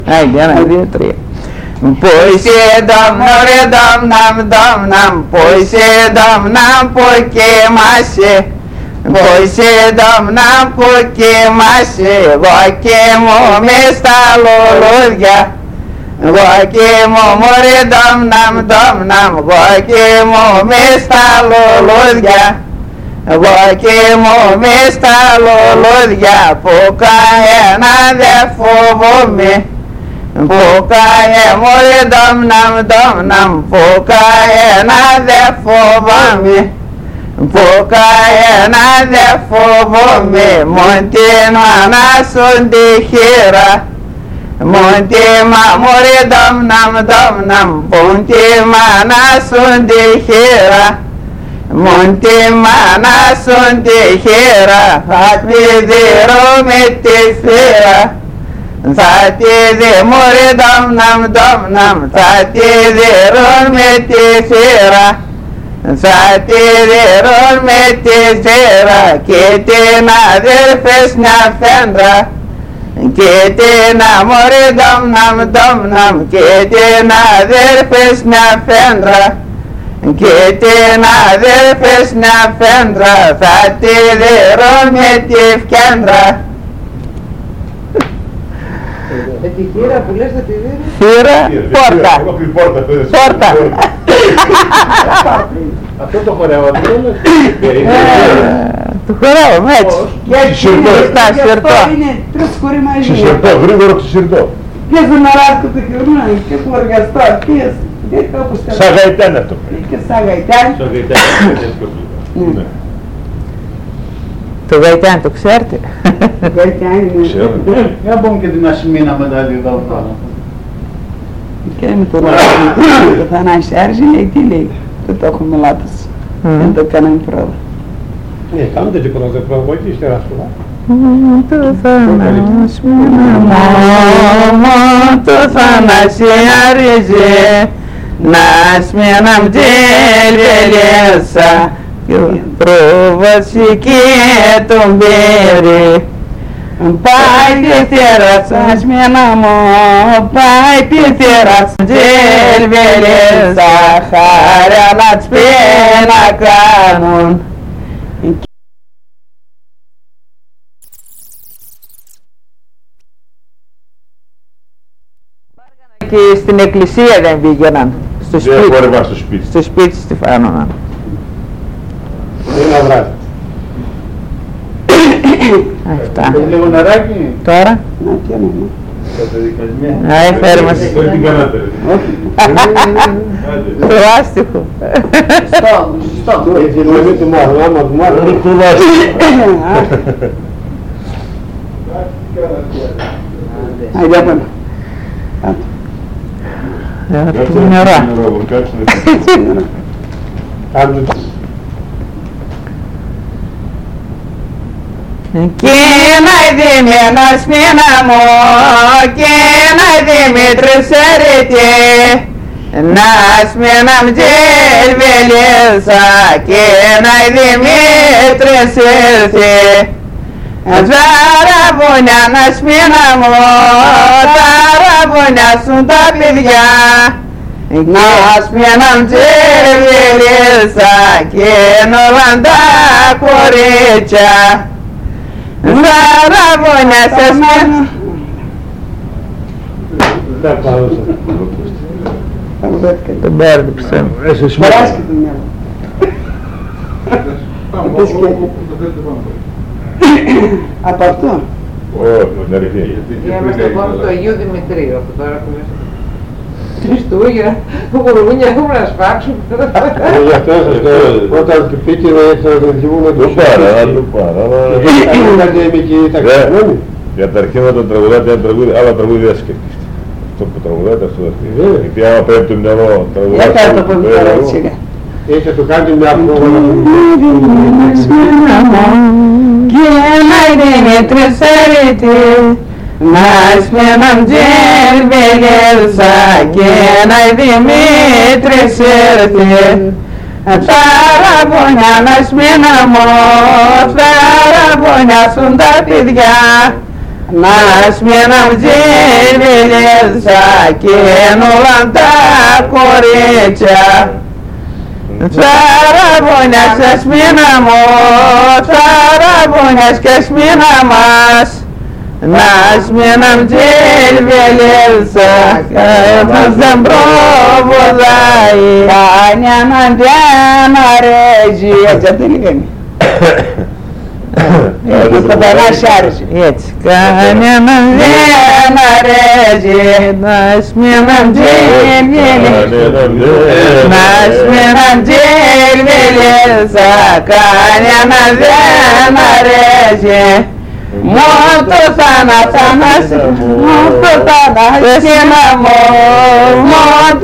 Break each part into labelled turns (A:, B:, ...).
A: Άιντε, 1, 2, 3. Πόισε δαμ νωρε δαμ ναμ πόισε δαμ ναμ ποκέμασε. Πόισε δαμ ναμ ποκέμασε. Εγώ και μου μες στα λουλούδια. Εγώ και μου μωρέ δαμ ναμ εγώ και μου μες στα λουλούδια. Εγώ και μου μες στα λουλούδια που κανένα δεν φοβούμαι. Που μωρέ δαμ ναμ που κανένα δεν φοβάμαι. Που κανένα δεν φοβούμαι. Μον την μάνα σου τη χείρα. Μον τη μωρέ δαμ ναμ μον τη μάνα σου τη χείρα. Μον τη μάνα σου τη χείρα. Θα τη δειρώ με τη θύρα. Θα τη δει μωρέ δαμ ναμ θα τη δειρώ με τη θύρα. Θα τη δειρώ με τη θύρα και την αδέρφες μια φέντρα. Και την μωρέ δαμ ναμ και την αδέρφες μια φέντρα. Και την αδέρφες μια φέντρα θα τη δειρώ με τη φκέντρα.
B: Τη χείρα που λες θα τη δει.
A: Χείρα, πόρτα. Πόρτα.
C: Αυτό το χορεύω, τι είναι.
A: Το χορεύω έτσι.
B: Αυτό είναι τρεις χωρί μαζί.
C: Ξεσυρτώ, γρήγορο ξεσυρτώ.
B: Πιες τον αράτκο του χειρούνα και χωριαστό, πιες.
C: Σαν γαϊτάν αυτό.
B: Και σαν γαϊτάν.
C: Σαν γαϊτάν.
A: Το γαϊτάν το ξέρετε.
B: Γαϊτάν είναι.
C: Για πούμε και την Ασημίνα μετά εδώ πάνω.
B: Και με το Θανάση Άρζη λέει τι λέει. Δεν το έχουμε λάθος. Δεν το κάναμε πρόβα.
C: Ναι, κάνετε και πρώτα πρόβα εκεί στη Ράσπουλα.
A: Το Θανάση το Θανάση Άρζη να σμεναμ τελελέσα. Πρόβαση και τον πήρε. Πάει τη θέρας σμένα μου, πάει τη θέρας τζελβελέσα, χαρά να τς να κάνουν. Και στην εκκλησία δεν πήγαιναν, στο σπίτι, στο σπίτι Στεφάνωνα.
C: Ένα βράδυ.
A: Αυτά.
C: Έχει λίγο νεράκι.
A: Τώρα.
B: Να τι είναι.
A: Έφερε μας
C: Όχι την κανάτε.
A: το άστιχο.
B: Στο.
C: Έτσι λέει του μάθου, άμα του μάθου είναι το άστιχο.
B: Άιντε πάμε.
A: Του νερά. Και να δει ένα σμήνα μου και να Δημήτρης έρεται να σμήναμ τζελβελέσα και να Δημήτρης έρθε Ταραβούνια να σμήνα μου, ταραβούνια σου τα παιδιά να σμήναμ τζελβελέσα και νοβαν τα κορίτσια Ταραβούνια σε σμήνα. Τον μπέρδεψε.
B: Παράσκει το μυαλό. Από αυτό.
D: Είμαστε πάνω του Αγίου Δημητρίου, από τώρα που είμαστε Χριστούγεννα, που μπορούμε να σφάξουμε.
C: Γι' αυτό σας λέω, όταν πήγε να εξαρτηθούμε το πάρα, το πάρα. Για τα αρχαίνα των τραγουδάτε ένα τραγούδι, άλλα τραγούδι δεν σκέφτεστε. Αυτό που τραγουδάτε αυτό δεν σκέφτεστε. Γιατί άμα πρέπει το μυαλό τραγουδάτε...
B: Για κάτω από μυαλό σιγά.
C: Έτσι θα το κάνετε μια φόβα.
A: Και να Δημήτρης έρεται να σμήναμ τζελβελέσα και να Δημήτρης έρθε Ταραβούνια να σμήνα μου, ταραβούνια σου τα παιδιά να σμήναμ τζίλιλιζα και νουλαν τα κορίτσια. Τσαραβούνιας και σμήνα μου, τσαραβούνιας και σμήνα μας, να σμήναμ τζίλιλιζα και μας δεν προβοδάει. Κάνια να διάνα ρέζι, έτσι αυτή είναι. Έτσι, κάνια να διάνα ρέζι, να σμήναμ τζίλιλιζα, κάνια να διάνα ρέζι. Μότο θανάσι, μότο θανάσι να μότο.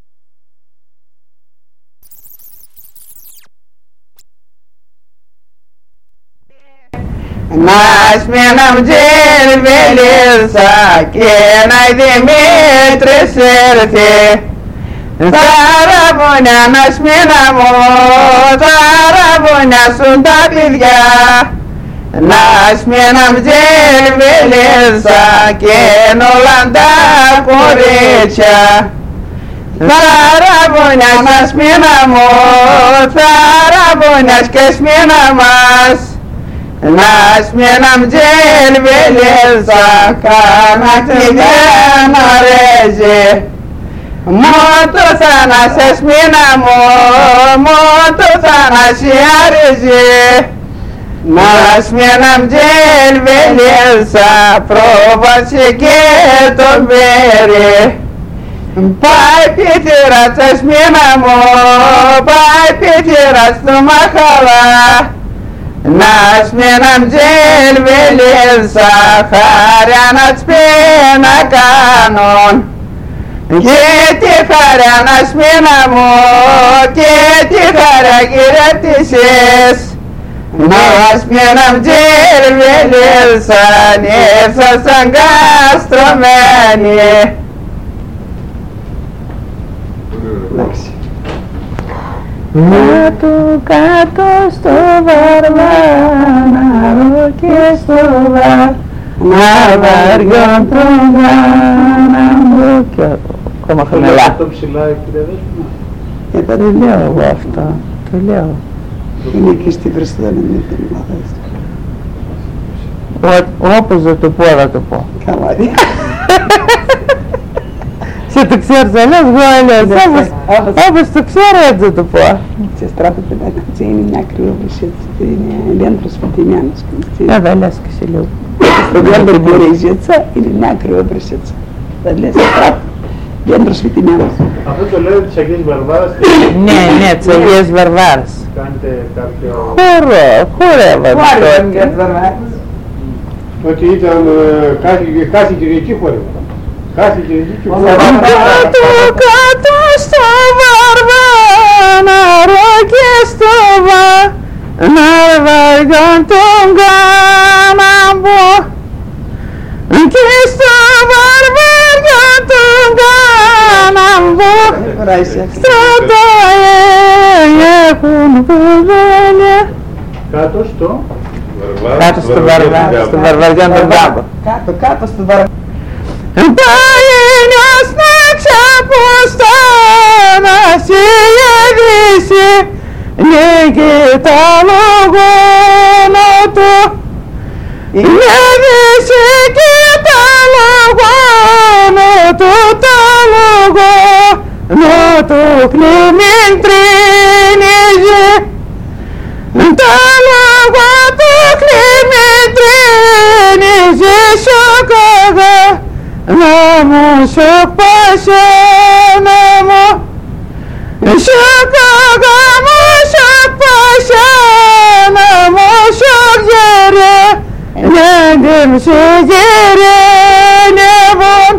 A: Να σμήναμ τζίλιλιζα και να η Δημήτρης έρθει. Ταραβούνια να σμήνα μου, ταραβούνια σου τα παιδιά. Να σμήναμ τζίλιλιζα και νουλαν τα κορίτσια. Ταραβούνια να σμήνα μου, ταραβούνιας και σμήνα μας, να σμήναμ τζίλιλιζα κάνα κλειδένα ρέζι. Μότο θανάσι σμήνα μου, μότο θανάσι αρέζι. Να σμήναμ τζίλιλιζα πρόβαση και το μέρι. Πάει πιτήρας σμήνα μου, πάει πιτήρας του μαχαλά. Να σμήναμ τζίλιλιζα χάρια να τσπεί να κάνουν. Και τη χαρά να σμήνα μου, και τη χαρά κυριεύτησες. Να σμήναμ τζίλιλιζα ήρθασαν καστρωμένοι. Κάτω στο βαρβάναρο και στο βαριόν τρογάναρο και ακόμα χαμηλά.
E: Το ψηλά, κύριε Δέσποινα.
A: Δεν λέω εγώ αυτό, το λέω.
B: Είναι και στη Χριστιανή την
A: Όπως δεν το πω, θα το πω.
B: Καλά.
A: Σε το ξέρεις αλλιώς, εγώ αλλιώς. Όπως το ξέρω έτσι θα το πω.
B: Σε στράπεται να είναι μια κρυόβρυσιέτσα, είναι δέντρο σπιτημένος.
A: Δεν λες και σε λίγο.
B: Στο δέντρο μπορίζιέτσα είναι μια κρυόβρυσιέτσα. Δεν λες στράπεται, δέντρο σπιτημένος.
E: Αυτό το λέω της Αγίας Βαρβάρας.
A: Ναι, της Αγίας Βαρβάρας.
E: Κάνετε κάποιο...
A: Χορεύα τότε.
E: Ότι ήταν κάθε Κυριακή χορεύα. Κάθε Κυριακή χορεύα.
A: Κάτω στο βαρβάναρο και στο βαριόν τον κάναμπο. Και στο βαρβάριον τον κάναμπο. Στο ταέ έχουν κουβέλια.
E: Κάτω στο...
A: Κάτω στο βαρβαριόν τον κάμπο.
B: Κάτω στο βαρβάριον.
A: Παγίνιος να ξαποστάνασει ειδήσει νίκητα λογόνο του. Ειδήσει και τα λογόνο του, τα λογόνο του κλίμην τρίνιζε. Τα λόγω του κλίμην τρίνιζε σοκαγά. Να μου σοκ πασένα μου, σοκαγά μου σοκ πασένα μου, σοκ γερέ, νέντιμ σε γερέ νεβόν.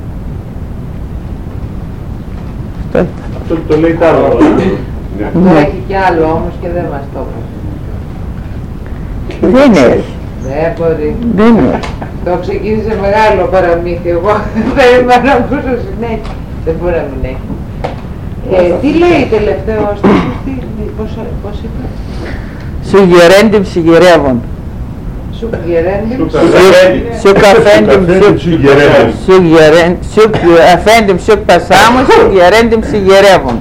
E: Αυτό το λέει τ' άλλο.
D: Αυτό έχει κι άλλο όμως και δεν μας το είπε.
A: Δεν έχει.
D: Δεν μπορεί.
A: Δεν έχει.
D: Το ξεκίνησε μεγάλο παραμύθι, εγώ περίμενα να ακούσω συνέχεια. Δεν μπορεί να μην έχει. Τι λέει τελευταίο στίχος, πώς είπε?
A: Συγγερέντιμ συγγερεύον. Σουκ αφέντιμ σουκ πασάμου, σουκ γερέντιμ σιγερεύουν.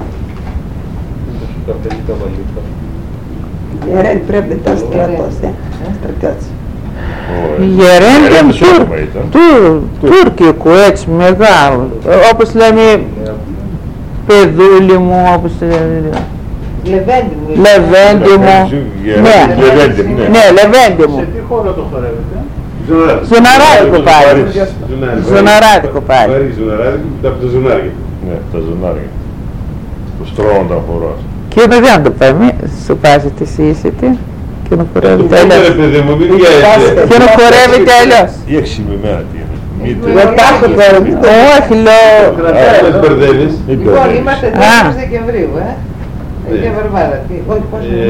B: Γερέντ πρέπει τα στρατός, στρατιώτες.
A: Γερέντιμ τουρκικού, έτσι μεγάλο, όπως λέμε παιδούλι μου, όπως Λεβέντι μου. Ναι, Λεβέντι μου.
E: Σε τι χώρο το χορεύετε?
A: Ζωναράδικο πάλι. Ζωναράδικο πάλι.
C: Από τα ζωνάρια. Ναι, τα ζωνάρια. Που στρώουν τα χορός.
A: Και εδώ δεν το πάμε, σου πάζετε εσύ είσετε και να χορεύετε αλλιώς. Και να χορεύετε αλλιώς.
C: Η εξημημένα τι είναι.
A: Όχι, λέω.
D: Λοιπόν, είμαστε 4 Δεκεμβρίου, για Βαρβάρα, όχι πώς είναι.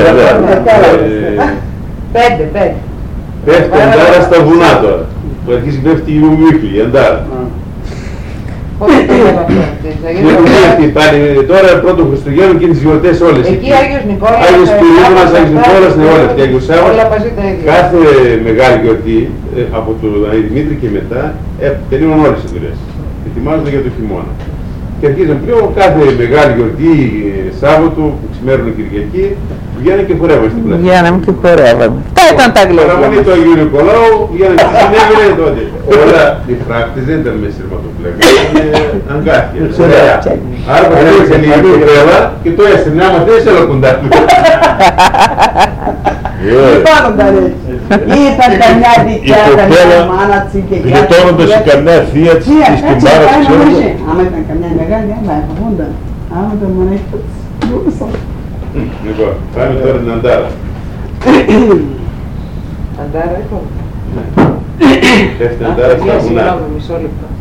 D: 5.
C: Πέφτει αντάρα στα βουνά τώρα, που αρχίζει να πέφτει η Μουμπίκλη, η αντάρα.
D: Πώς το λέμε αυτό,
C: πάλι τώρα πρώτο Χριστουγέννου και τις γιορτές όλες.
D: εκεί Άγιος Νικόλας,
C: Άγιος Πυρήνωνας, Άγιος Νικόλας, ναι όλες και Άγιος Σάββας.
D: όλα μαζί τα ίδια.
C: Κάθε μεγάλη γιορτή, από τον Αγίου Δημήτρη και μετά, τελείωναν όλες τις δουλειές. Ετοιμάζονται για το χειμώνα. Και αρχίζουν πλέον κάθε μεγάλη γιορτή, Σάββατο, που ξημέρωνε Κυριακή, βγαίνουν και χορεύαμε στην πλατεία.
A: Βγαίναμε και χορεύαμε. Αυτά ήταν τα γλώσσα.
C: Παραμονή του Αγίου Νικολάου, βγαίνουν και συνέβαινε τότε. Όλα οι φράκτες δεν ήταν με σειρματοπλέγμα, ήταν αγκάθια. Άρα παρέμβησε λίγη κοπέλα και το έστεινε, άμα θες έλα κοντά του.
B: Πάνω τα λέει. Ήταν καμιά δικιά, καμιά μάνα της και κάτι.
C: Γλιτώνοντας η καμιά θεία της στην μάρα της ξέροντας.
B: Άμα ήταν καμιά μεγάλη, άμα εφαγούνταν. Άμα ήταν μονάχη της.
C: Λοιπόν, πάμε τώρα την αντάρα.
D: Αντάρα, λοιπόν.
C: Πέφτει αντάρα στα βουνά.
D: Μισό λεπτό.